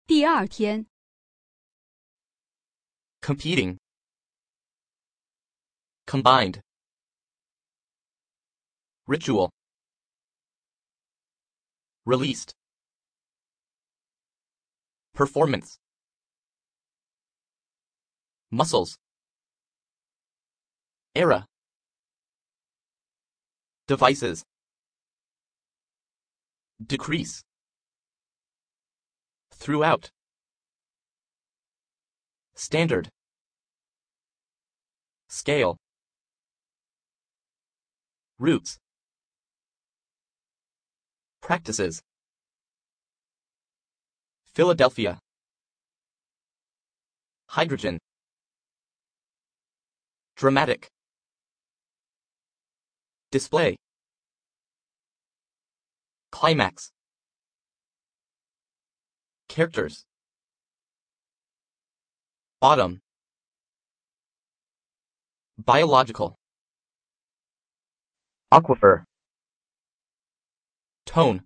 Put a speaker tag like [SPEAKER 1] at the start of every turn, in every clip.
[SPEAKER 1] 第二天。
[SPEAKER 2] competing, combined, ritual, released, performance, muscles, era, devices, decrease, throughout, standard, scale, roots, practices, Philadelphia, hydrogen, dramatic, display, climax, characters, autumn, biological, aquifer, tone,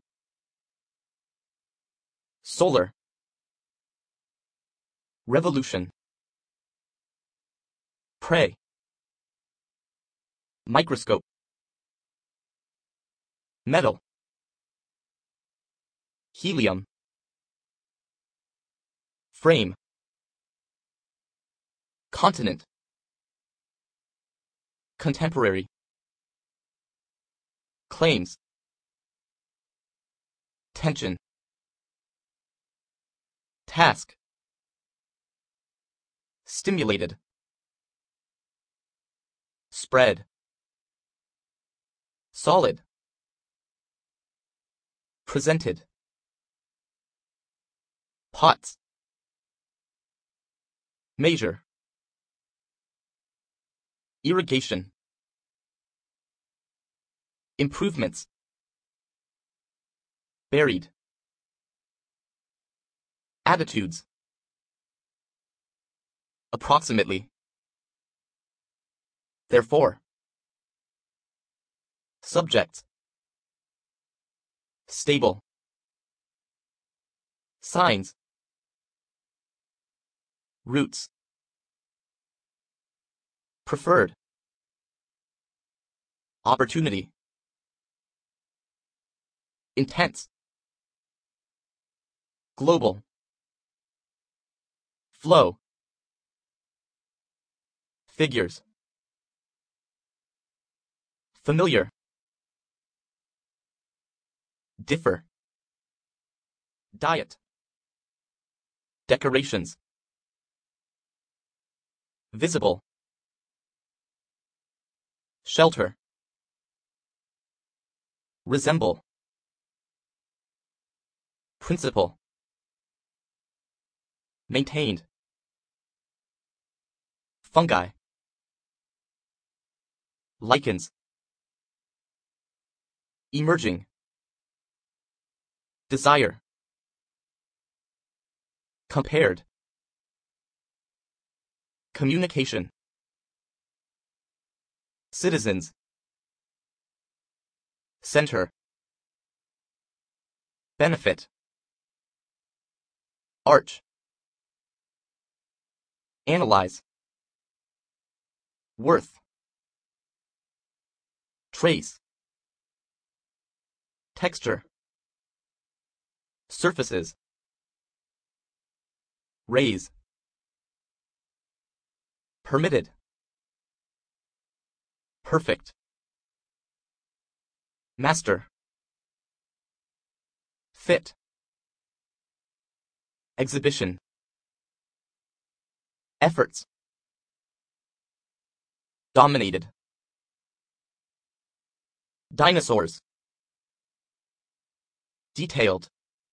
[SPEAKER 2] solar, revolution, prey, microscope, metal, helium, frame, continent, contemporary, claims, tension, task, stimulated, spread, solid, presented, pots, measure, irrigation, improvements, buried, attitudes, approximately, therefore, subjects, stable, signs, roots, preferred, opportunity, intense, global, flow, figures, familiar, differ, diet, decorations, visible, shelter, resemble, principle, maintained, fungi, lichens, emerging, desire, compared, communication, citizens, center, benefit, arch, analyze, worth, trace, texture, surfaces, raise, permitted, perfect, master, fit, exhibition, efforts, dominated, dinosaurs, detailed,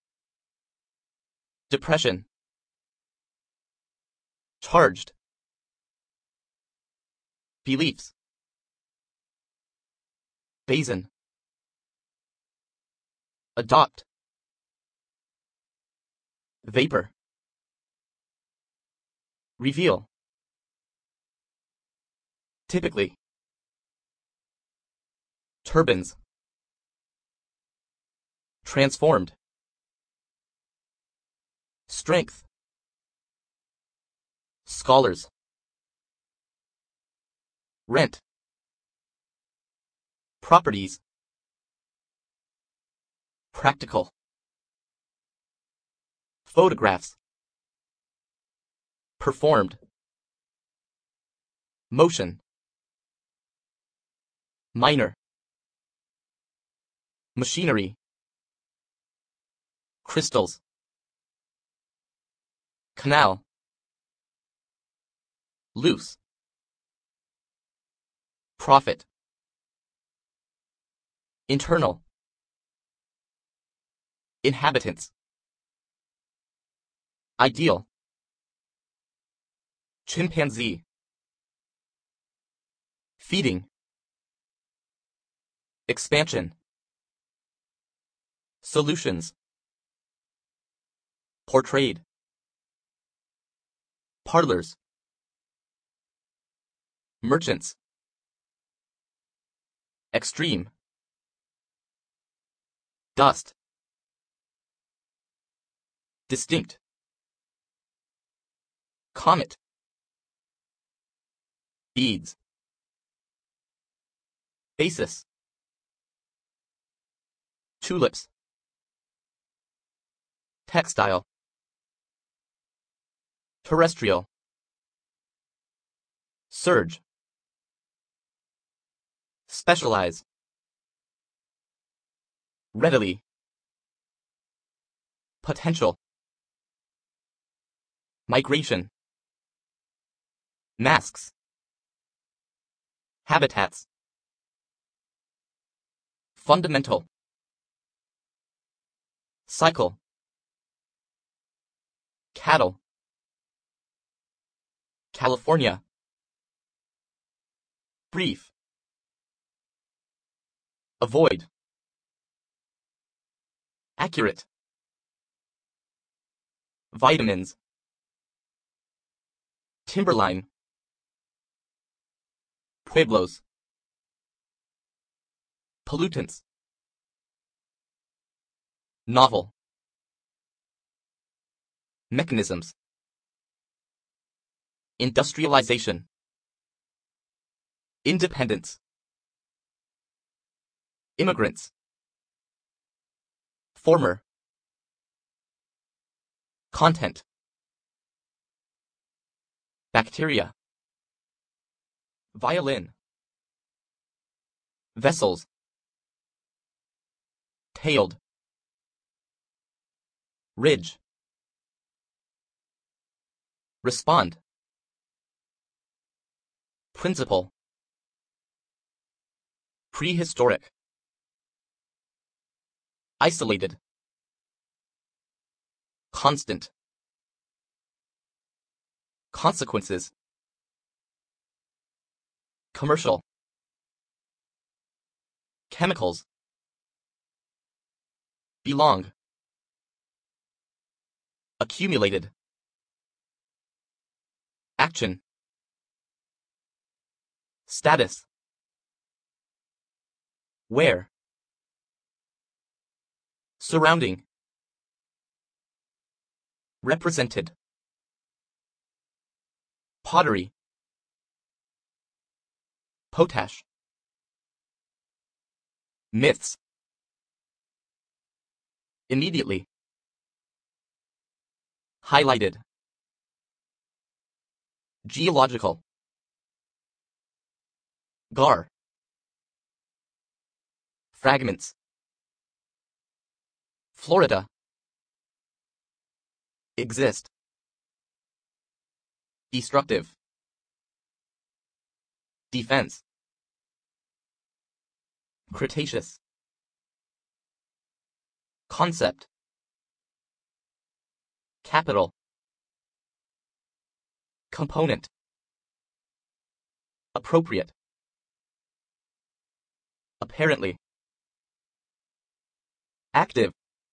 [SPEAKER 2] depression, charged, beliefs, basin, adopt, vapor, reveal, typically, turbines, transformed, Strength. Scholars. Rent. Properties. Practical. Photographs. Performed. Motion. Minor. Machinery. Crystals. Canal. Loose. Profit. Internal. Inhabitants. Ideal. Chimpanzee. Feeding. Expansion. Solutions. Portrayed. Parlors. Merchants. Extreme. Dust. Distinct. Comet. Beads. Basis. Tulips. Textile. Terrestrial. Surge. Specialize. Readily. Potential. Migration. Masks. Habitats. Fundamental. Cycle. Cattle. California. Brief. Avoid. Accurate. Vitamins. Timberline. Pueblos. Pollutants. Novel. Mechanisms. Industrialization. Independence. Immigrants. Former. Content. Bacteria. Violin. Vessels. Tailed. Ridge. Respond. Principle. Prehistoric. Isolated. Constant. Consequences. Commercial. Chemicals. Belong. Accumulated. Action. Status. Where. Surrounding. Represented. Pottery. Potash. Myths. Immediately. Highlighted. Geological. Gar. Fragments. Florida. Exist. Destructive. Defense. Cretaceous. Concept. Capital. Component. Appropriate. Apparently. Active.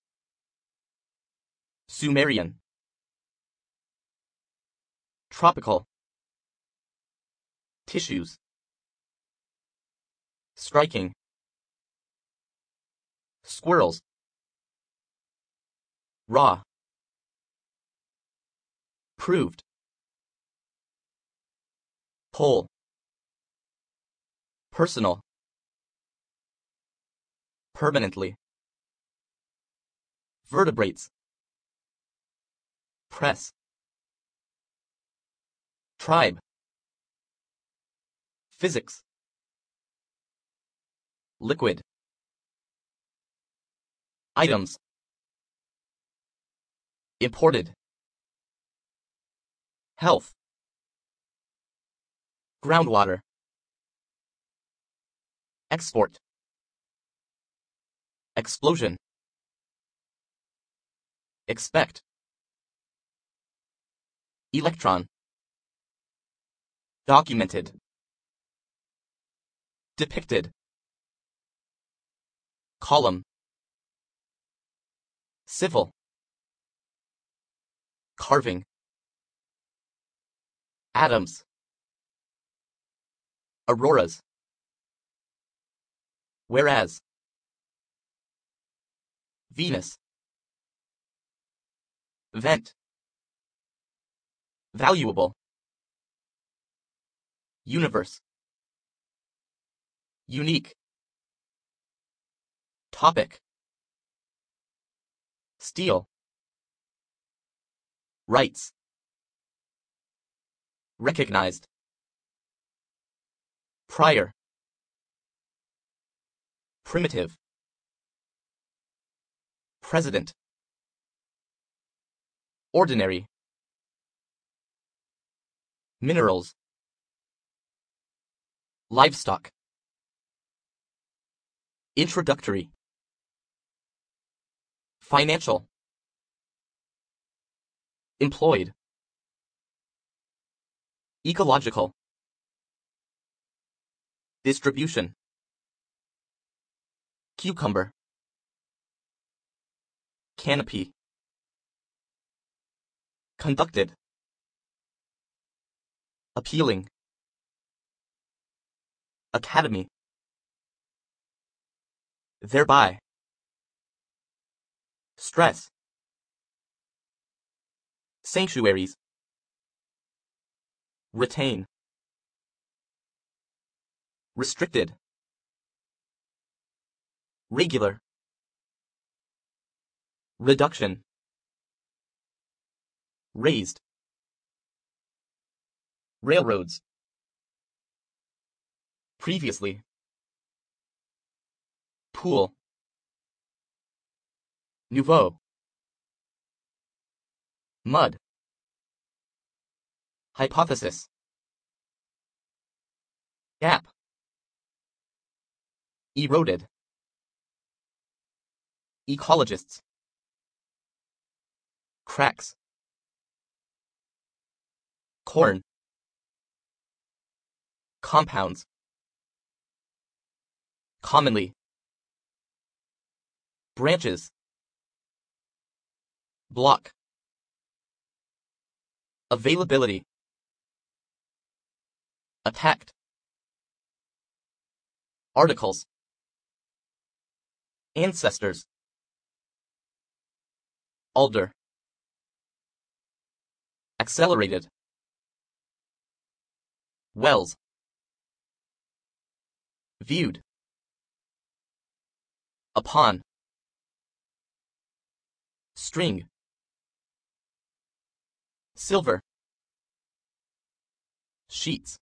[SPEAKER 2] Sumerian. Tropical. Tissues. Striking. Squirrels. Raw. Proved. Pole. Personal. Permanently. Vertebrates. Press. Tribe. Physics. Liquid. Items. Imported. Health. Groundwater. Export. Explosion. Expect. Electron. Documented. Depicted. Column. Civil. Carving. Atoms. Auroras. Whereas. Venus. Vent. Valuable. Universe. Unique. Topic. Steel. Rights. Recognized. Prior. Primitive. President. Ordinary. Minerals. Livestock. Introductory. Financial. Employed. Ecological. Distribution. Cucumber. Canopy. Conducted. Appealing. Academy. Thereby. Stress. Sanctuaries. Retain. Restricted. Regular. Reduction. Raised. Railroads. Previously. Pool. Nouveau. Mud. Hypothesis. Gap. Eroded. Ecologists. Cracks. Corn. Compounds. Commonly. Branches. Block. Availability. Attacked. Articles. Ancestors. Alder. Accelerated. Wells. Viewed. Upon. String. Silver. Sheets.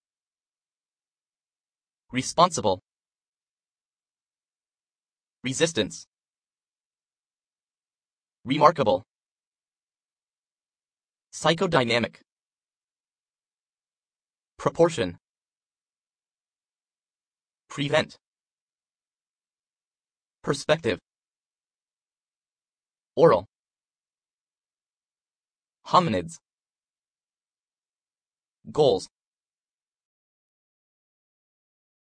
[SPEAKER 2] Responsible. Resistance. Remarkable. Psychodynamic. Proportion. Prevent. Perspective. Oral. Hominids. Goals.